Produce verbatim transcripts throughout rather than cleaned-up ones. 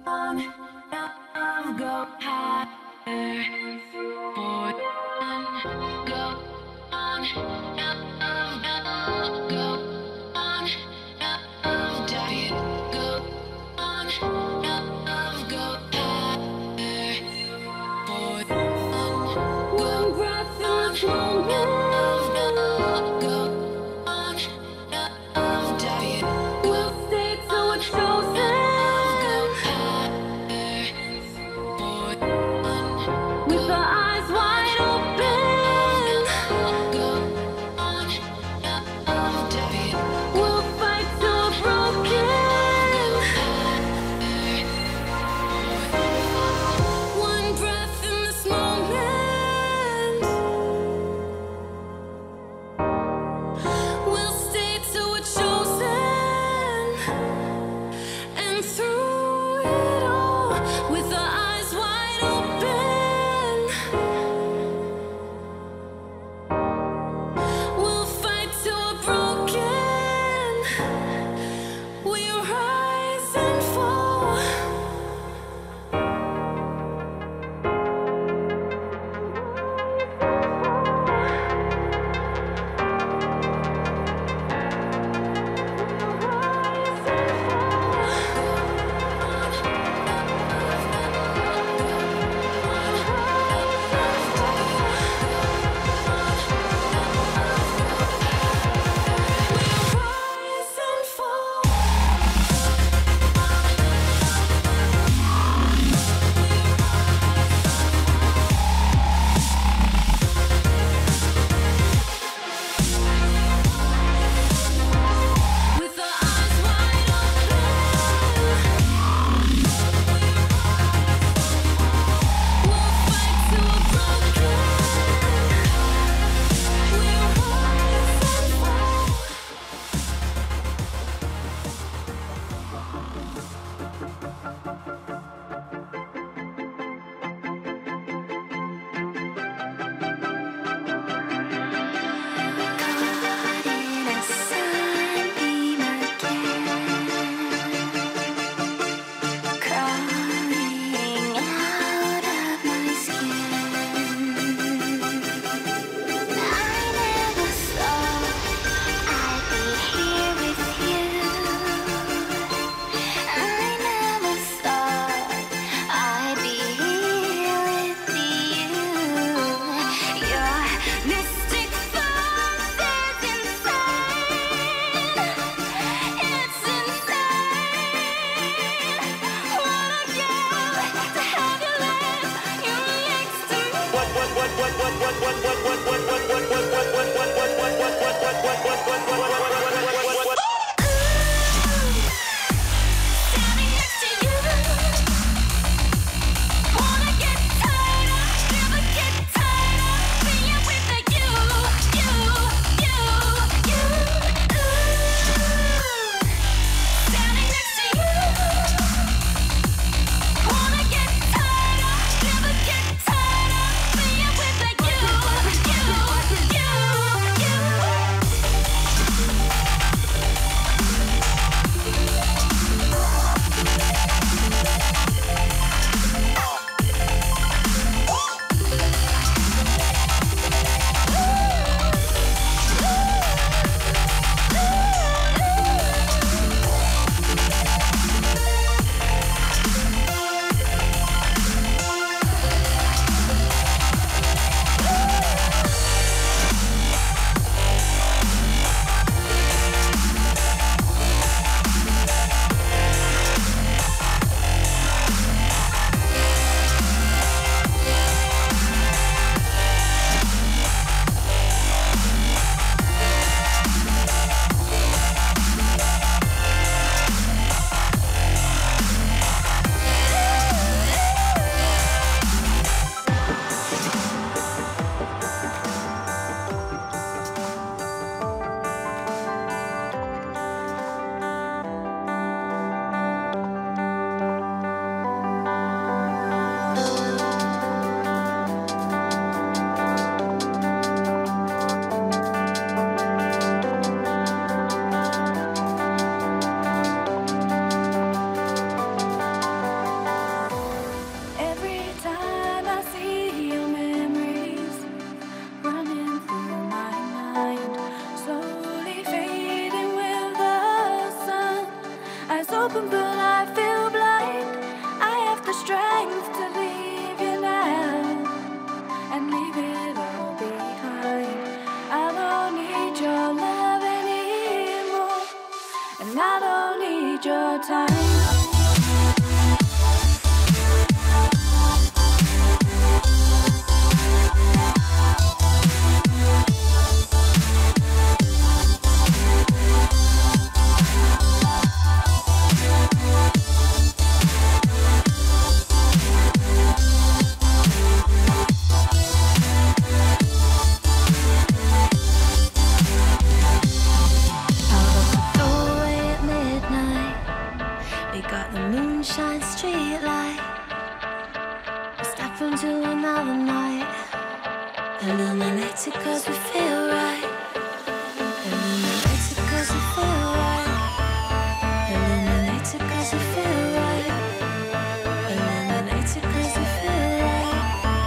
Wanna get tighter, never get tighter, being with you. streetlight. We step into another night. Illuminated cause we feel right. Illuminated cause we feel right. Illuminated cause we feel right. Illuminated cause we feel right.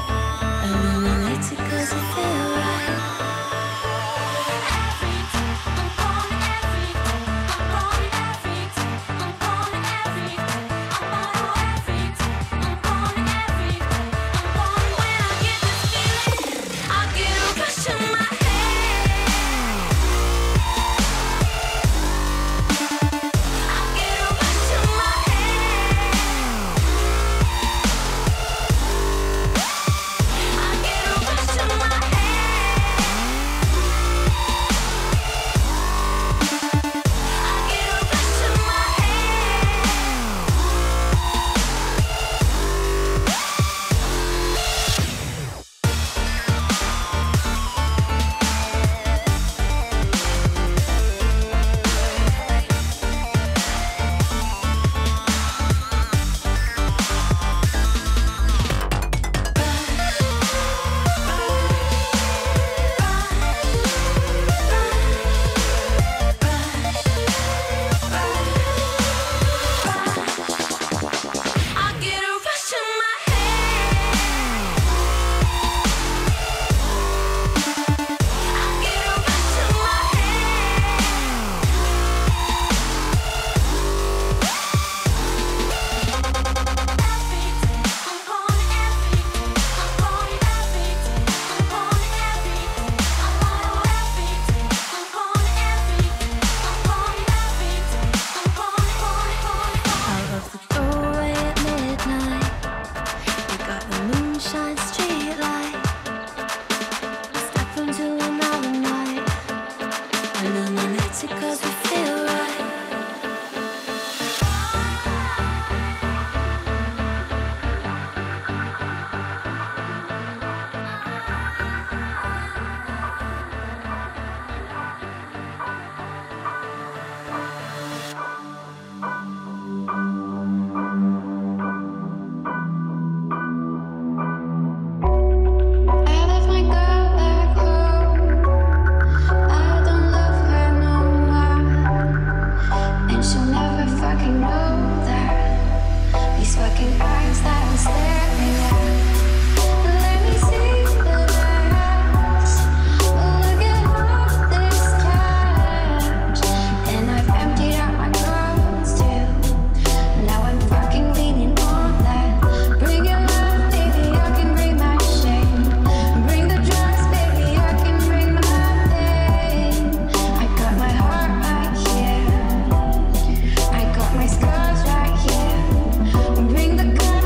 Illuminated cause we feel right. Bring the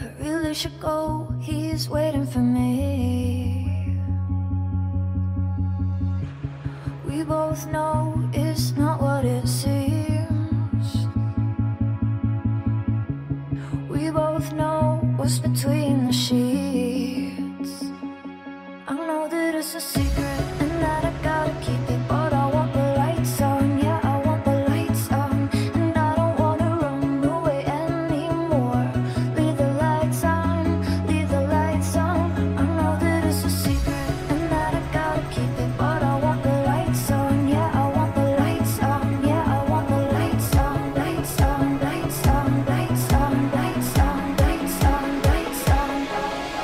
I really should go, he's waiting for me. We both know it's not what it seems. We both know what's between the sheets. I know that it's a secret and that I gotta keep it, but I want the lights on, yeah, I want the lights on. And I don't wanna run away anymore. Leave the lights on, leave the lights on. I know that it's a secret and that I gotta keep it, but I want the lights on, yeah, I want the lights on, yeah, I want the lights on, lights on, lights on, lights on, lights on, lights on, lights on.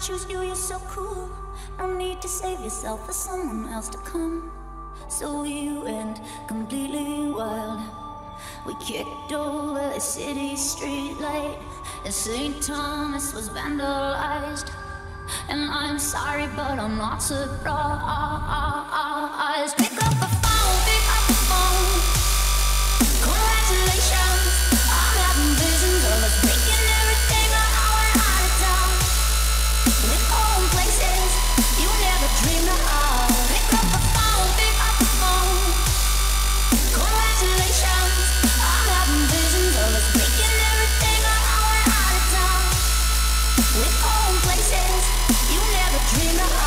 choose you, you're so cool. No need to save yourself for someone else to come. So we went completely wild. We kicked over a city street light, and Saint Thomas was vandalized. And I'm sorry, but I'm not surprised. Pick up the phone, pick up the phone. Congratulations, I'm having visions of us breaking everything an hour out of town. We're going places you never dreamed of. Pick up the phone, pick up the phone. Congratulations, I'm having visions of us breaking everything an hour out of town. We're going places you never dreamed of.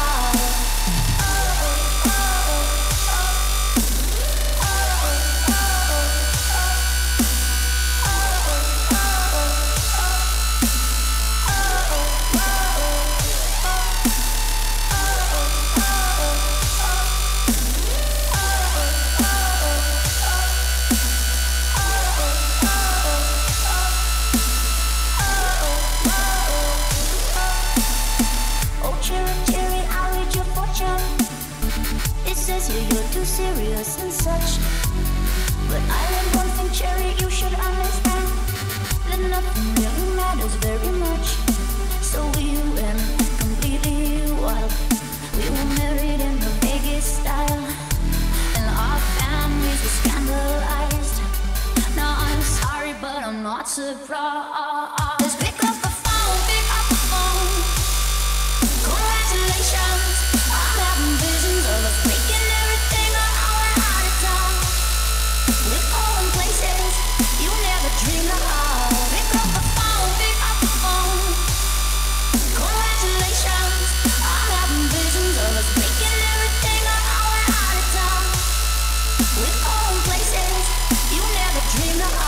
You're too serious and such, but I learned one thing, Cherry, you should understand that nothing really matters very much. So we went completely wild. We were married in the Vegas style, and our families were scandalized. Now I'm sorry, but I'm not surprised. Pick up the phone, pick up the phone. Congratulations, I'm having visions of us breaking everything an hour out of town. We're going places you never dreamed of. Pick up the phone, pick up the phone. Congratulations, I'm having visions of us breaking everything an hour out of town. We're going places you never dreamed of.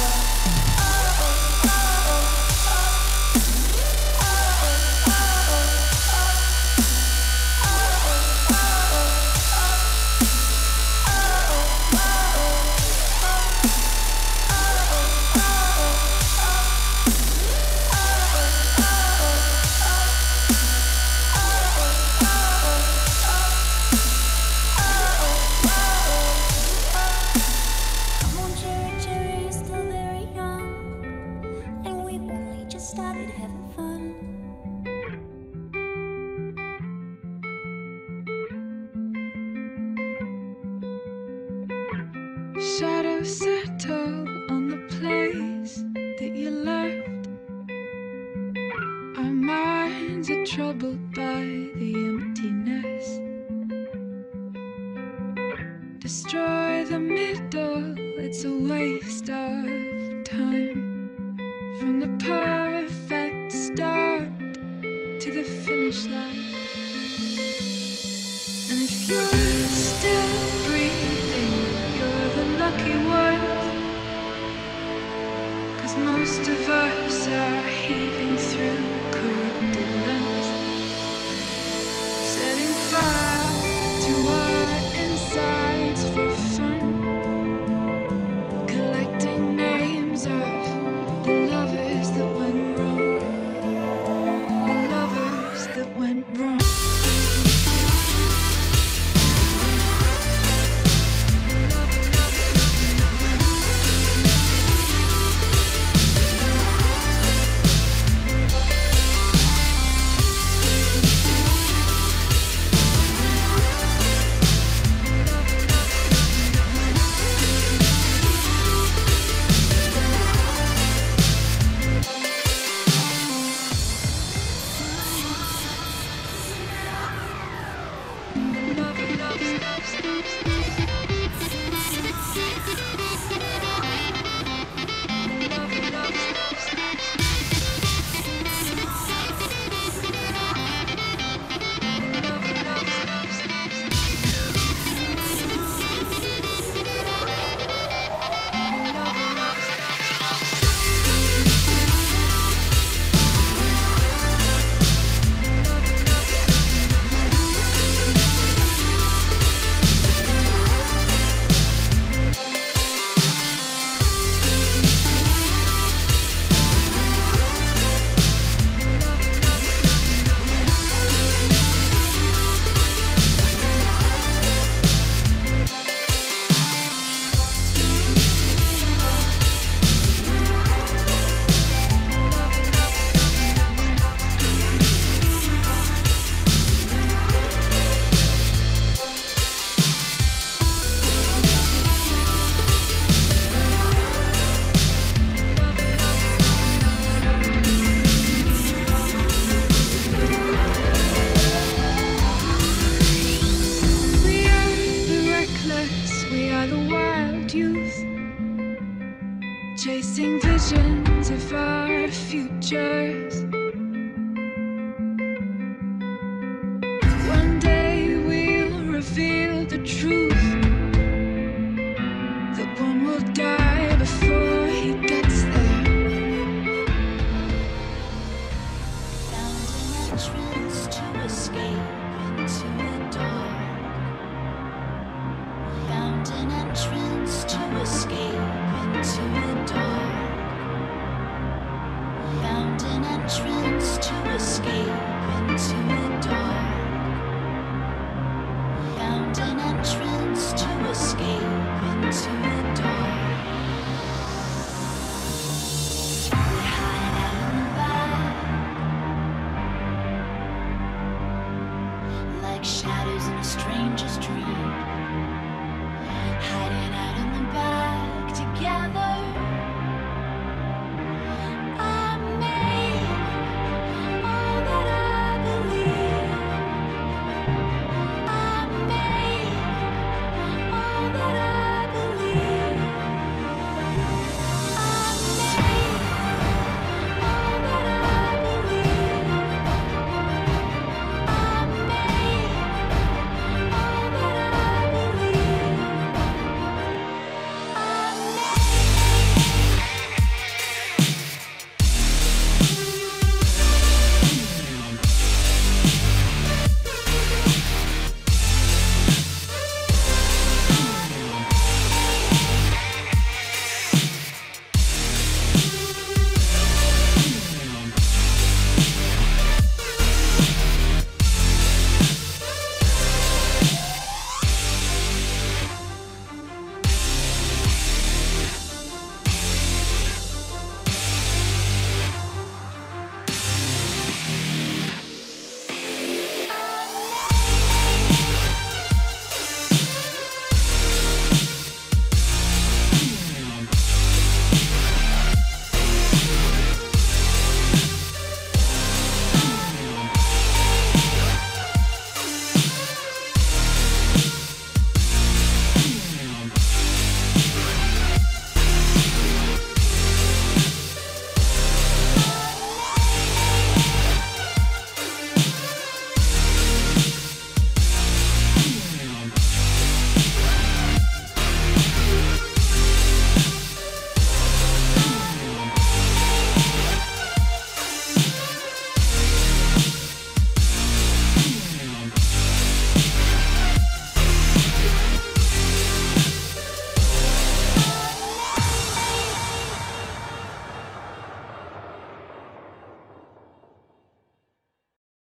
Shadows settle on the place that you left. Our minds are troubled by the emptiness. Destroy the middle, it's a waste of time. From the perfect start to the finish line. And if you're still breathing, you're the lucky one. 'Cause most of us are heaving through corrupted lungs, setting fire to our insides for fun, collecting names of the lovers that went wrong, the lovers that went wrong. us, we are the wild youth, chasing visions of our futures. One day we'll reveal the truth, that one will die before he gets there. Found an entrance to escape into the dark. Found an entrance to escape into the dark. Found an entrance to escape into the dark.